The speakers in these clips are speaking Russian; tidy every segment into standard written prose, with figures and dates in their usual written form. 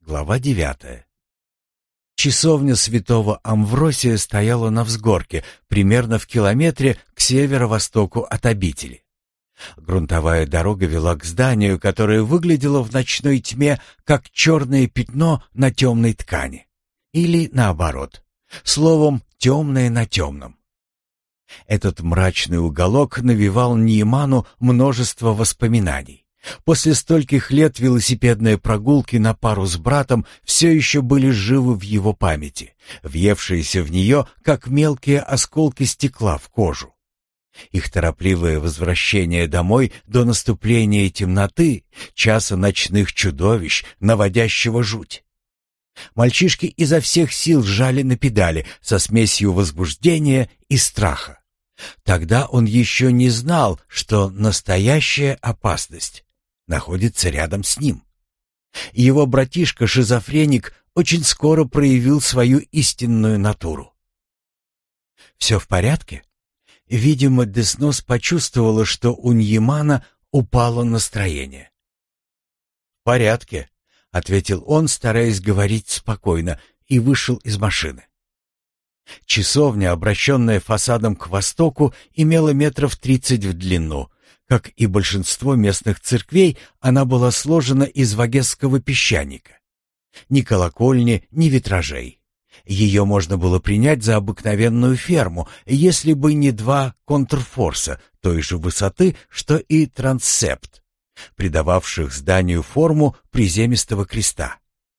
Глава 9. Часовня святого Амвросия стояла на взгорке, примерно в километре к северо-востоку от обители. Грунтовая дорога вела к зданию, которое выглядело в ночной тьме, как черное пятно на темной ткани. Или наоборот. Словом, темное на темном. Этот мрачный уголок навевал Нейману множество воспоминаний. После стольких лет велосипедные прогулки на пару с братом все еще были живы в его памяти, въевшиеся в нее, как мелкие осколки стекла в кожу. Их торопливое возвращение домой до наступления темноты, часа ночных чудовищ, наводящего жуть. Мальчишки изо всех сил сжали на педали со смесью возбуждения и страха. Тогда он еще не знал, что настоящая опасность находится рядом с ним. Его братишка-шизофреник очень скоро проявил свою истинную натуру. «Все в порядке?» Видимо, Деснос почувствовала, что у Ньямана упало настроение. «В порядке», — ответил он, стараясь говорить спокойно, и вышел из машины. Часовня, обращенная фасадом к востоку, имела метров 30 в длину. Как и большинство местных церквей, она была сложена из вагесского песчаника. Ни колокольни, ни витражей. Ее можно было принять за обыкновенную ферму, если бы не два контрфорса той же высоты, что и трансепт, придававших зданию форму приземистого креста.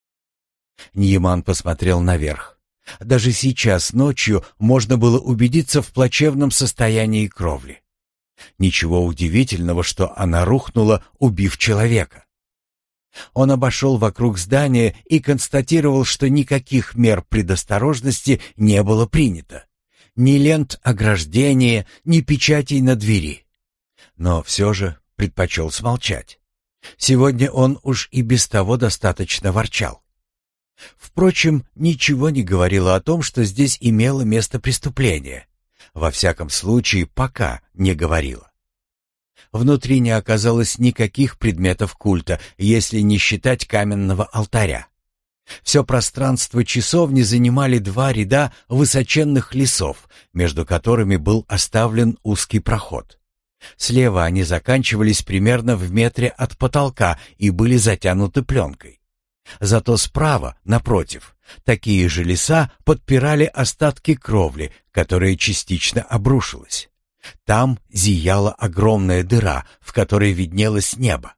Ньяман посмотрел наверх. Даже сейчас ночью можно было убедиться в плачевном состоянии кровли. Ничего удивительного, что она рухнула, убив человека. Он обошел вокруг здания и констатировал, что никаких мер предосторожности не было принято. Ни лент ограждения, ни печатей на двери. Но все же предпочел смолчать. Сегодня он уж и без того достаточно ворчал. Впрочем, ничего не говорило о том, что здесь имело место преступление. Во всяком случае, пока не говорило. Внутри не оказалось никаких предметов культа, если не считать каменного алтаря. Все пространство часовни занимали два ряда высоченных лесов, между которыми был оставлен узкий проход. Слева они заканчивались примерно в метре от потолка и были затянуты пленкой. Зато справа, напротив, такие же леса подпирали остатки кровли, которая частично обрушилась. Там зияла огромная дыра, в которой виднелось небо.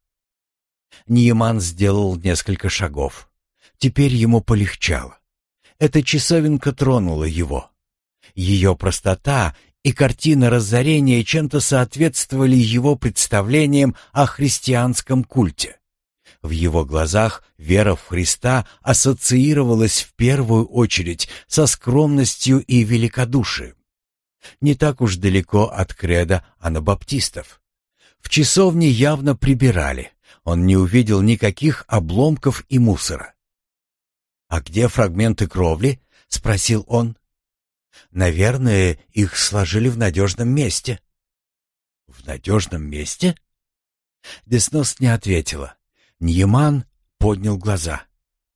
Ньяман сделал несколько шагов. Теперь ему полегчало. Эта часовенка тронула его. Ее простота и картина разорения чем-то соответствовали его представлениям о христианском культе. В его глазах вера в Христа ассоциировалась в первую очередь со скромностью и великодушием. Не так уж далеко от кредо анабаптистов. В часовне явно прибирали. Он не увидел никаких обломков и мусора. «А где фрагменты кровли?» — спросил он. «Наверное, их сложили в надежном месте». «В надежном месте?» Деснос не ответила. Ньяман поднял глаза.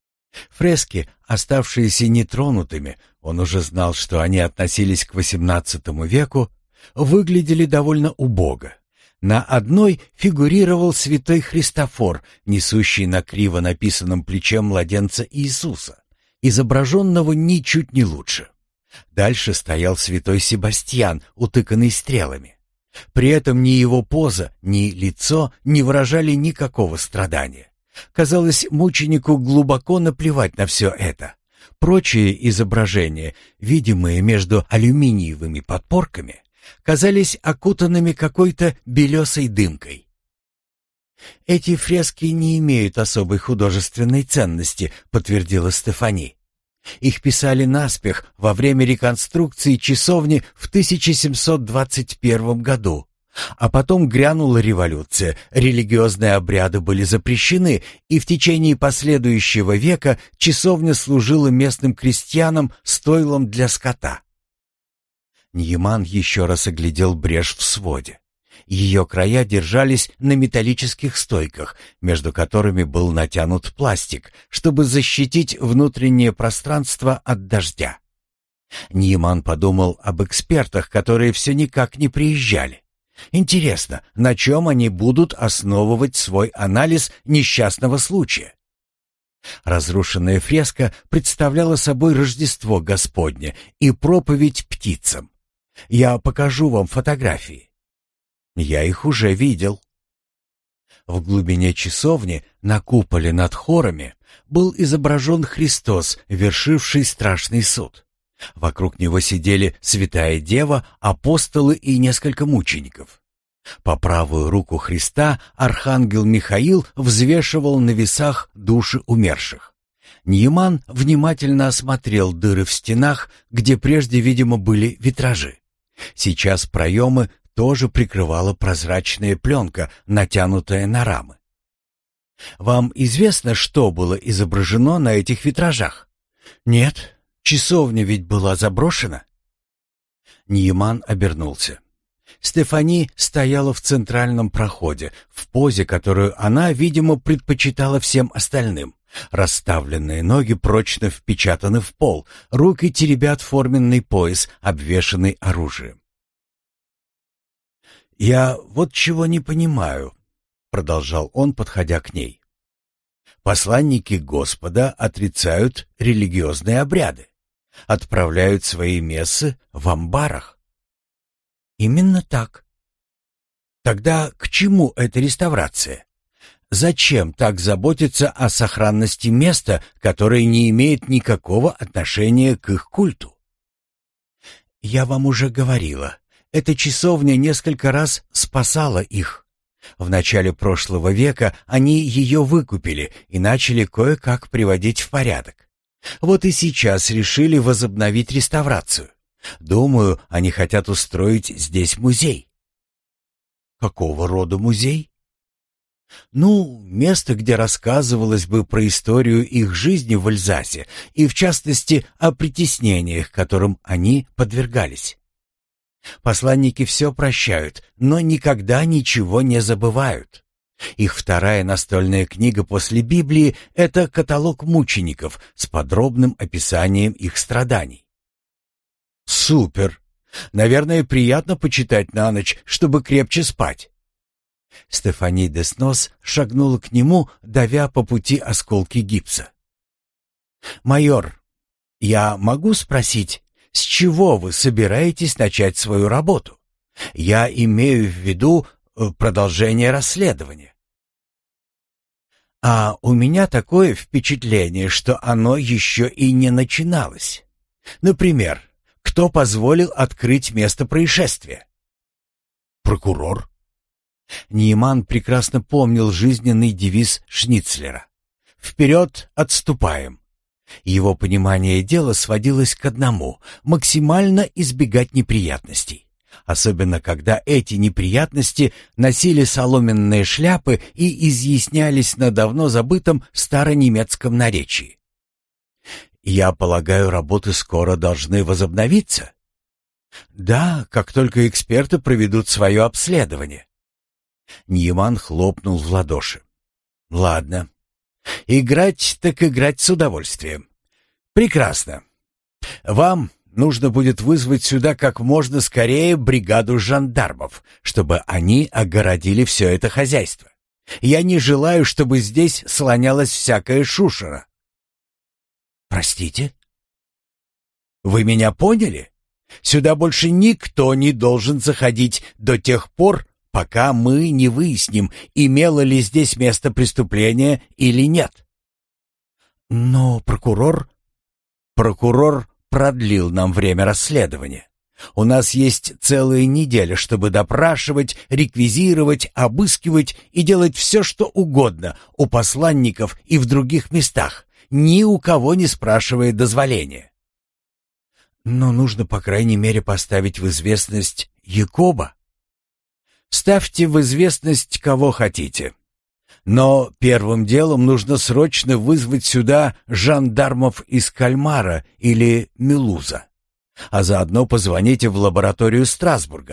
Фрески, оставшиеся нетронутыми, он уже знал, что они относились к XVIII веку, выглядели довольно убого. На одной фигурировал святой Христофор, несущий на криво написанном плече младенца Иисуса, изображенного ничуть не лучше. Дальше стоял святой Себастьян, утыканный стрелами. При этом ни его поза, ни лицо не выражали никакого страдания. Казалось, мученику глубоко наплевать на все это. Прочие изображения, видимые между алюминиевыми подпорками, казались окутанными какой-то белесой дымкой. «Эти фрески не имеют особой художественной ценности», — подтвердила Стефани. «Их писали наспех во время реконструкции часовни в 1721 году. А потом грянула революция, религиозные обряды были запрещены, и в течение последующего века часовня служила местным крестьянам стойлом для скота». Ньяман еще раз оглядел брешь в своде. Ее края держались на металлических стойках, между которыми был натянут пластик, чтобы защитить внутреннее пространство от дождя. Ньяман подумал об экспертах, которые все никак не приезжали. Интересно, на чем они будут основывать свой анализ несчастного случая? Разрушенная фреска представляла собой Рождество Господне и проповедь птицам. Я покажу вам фотографии. Я их уже видел. В глубине часовни, на куполе над хорами, был изображен Христос, вершивший страшный суд. Вокруг него сидели Святая Дева, апостолы и несколько мучеников. По правую руку Христа архангел Михаил взвешивал на весах души умерших. Ньяман внимательно осмотрел дыры в стенах, где прежде, видимо, были витражи. Сейчас проемы тоже прикрывала прозрачная пленка, натянутая на рамы. Вам известно, что было изображено на этих витражах? Нет, часовня ведь была заброшена. Ньяман обернулся. Стефани стояла в центральном проходе, в позе, которую она, видимо, предпочитала всем остальным. Расставленные ноги прочно впечатаны в пол, руки теребят форменный пояс, обвешанный оружием. «Я вот чего не понимаю», — продолжал он, подходя к ней. «Посланники Господа отрицают религиозные обряды, отправляют свои мессы в амбарах». «Именно так». «Тогда к чему эта реставрация? Зачем так заботиться о сохранности места, которое не имеет никакого отношения к их культу?» «Я вам уже говорила, эта часовня несколько раз спасала их. В начале прошлого века они ее выкупили и начали кое-как приводить в порядок. Вот и сейчас решили возобновить реставрацию. Думаю, они хотят устроить здесь музей». «Какого рода музей?» «Ну, место, где рассказывалось бы про историю их жизни в Эльзасе и, в частности, о притеснениях, которым они подвергались. Посланники все прощают, но никогда ничего не забывают. Их вторая настольная книга после Библии — это каталог мучеников с подробным описанием их страданий». «Супер! Наверное, приятно почитать на ночь, чтобы крепче спать». Стефани Деснос шагнула к нему, давя по пути осколки гипса. «Майор, я могу спросить, с чего вы собираетесь начать свою работу? Я имею в виду продолжение расследования». «А у меня такое впечатление, что оно еще и не начиналось. Например, кто позволил открыть место происшествия?» «Прокурор». Ньяман прекрасно помнил жизненный девиз Шницлера: «Вперед отступаем». Его понимание дела сводилось к одному — максимально избегать неприятностей, особенно когда эти неприятности носили соломенные шляпы и изъяснялись на давно забытом старонемецком наречии. «Я полагаю, работы скоро должны возобновиться?» «Да, как только эксперты проведут свое обследование». Ньяман хлопнул в ладоши. «Ладно. Играть так играть с удовольствием. Прекрасно. Вам нужно будет вызвать сюда как можно скорее бригаду жандармов, чтобы они огородили все это хозяйство. Я не желаю, чтобы здесь слонялась всякая шушера». «Простите?» «Вы меня поняли? Сюда больше никто не должен заходить до тех пор, пока мы не выясним, имело ли здесь место преступления или нет». «Но прокурор...» «Прокурор продлил нам время расследования. У нас есть целая неделя, чтобы допрашивать, реквизировать, обыскивать и делать все, что угодно у посланников и в других местах, ни у кого не спрашивая дозволения». «Но нужно, по крайней мере, поставить в известность Якоба». «Ставьте в известность кого хотите. Но первым делом нужно срочно вызвать сюда жандармов из Кальмара или Мюлуза. А заодно позвоните в лабораторию Страсбурга.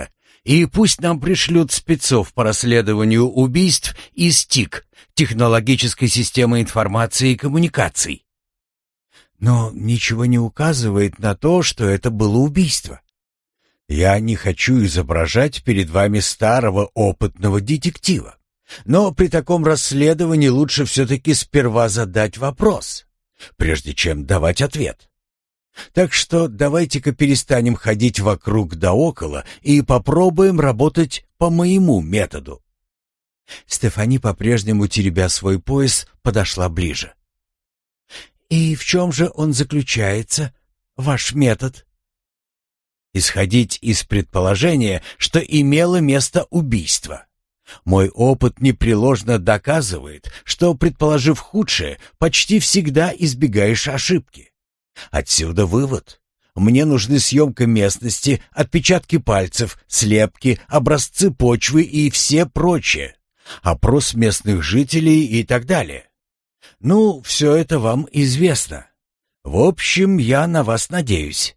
И пусть нам пришлют спецов по расследованию убийств из ТИК, технологической системы информации и коммуникаций. Но ничего не указывает на то, что это было убийство. Я не хочу изображать перед вами старого опытного детектива. Но при таком расследовании лучше все-таки сперва задать вопрос, прежде чем давать ответ. Так что давайте-ка перестанем ходить вокруг да около и попробуем работать по моему методу. Стефани, по-прежнему теребя свой пояс, подошла ближе. «И в чем же он заключается, ваш метод?» «Исходить из предположения, что имело место убийство. Мой опыт непреложно доказывает, что, предположив худшее, почти всегда избегаешь ошибки. Отсюда вывод. Мне нужны съемка местности, отпечатки пальцев, слепки, образцы почвы и все прочее, опрос местных жителей и так далее. Ну, все это вам известно. В общем, я на вас надеюсь».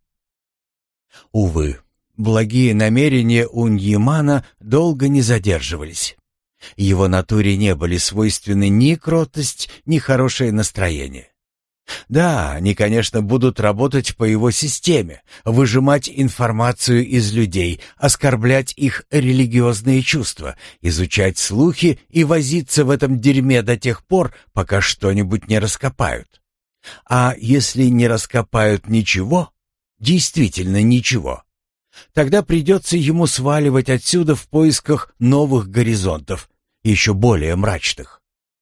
Увы, благие намерения у Ньямана долго не задерживались. Его натуре не были свойственны ни кротость, ни хорошее настроение. Да, они, конечно, будут работать по его системе, выжимать информацию из людей, оскорблять их религиозные чувства, изучать слухи и возиться в этом дерьме до тех пор, пока что-нибудь не раскопают. А если не раскопают ничего, действительно ничего, тогда придется ему сваливать отсюда в поисках новых горизонтов, еще более мрачных.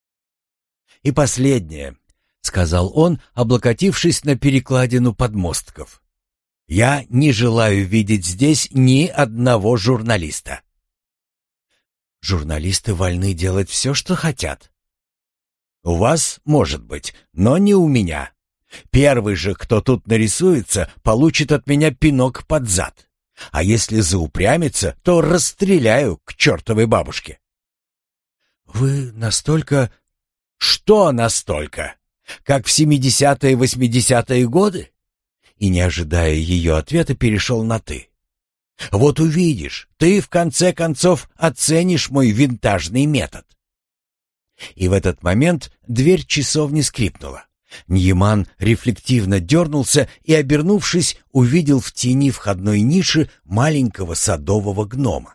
И последнее, — сказал он, облокотившись на перекладину подмостков. «Я не желаю видеть здесь ни одного журналиста». «Журналисты вольны делать все, что хотят». «У вас, может быть, но не у меня. Первый же, кто тут нарисуется, получит от меня пинок под зад. А если заупрямится, то расстреляю к чертовой бабушке». «Вы настолько...» «Что настолько? Как в 70-е и 80-е годы?» И, не ожидая ее ответа, перешел на «ты». «Вот увидишь, ты в конце концов оценишь мой винтажный метод». И в этот момент дверь часовни скрипнула. Ньяман рефлективно дернулся и, обернувшись, увидел в тени входной ниши маленького садового гнома.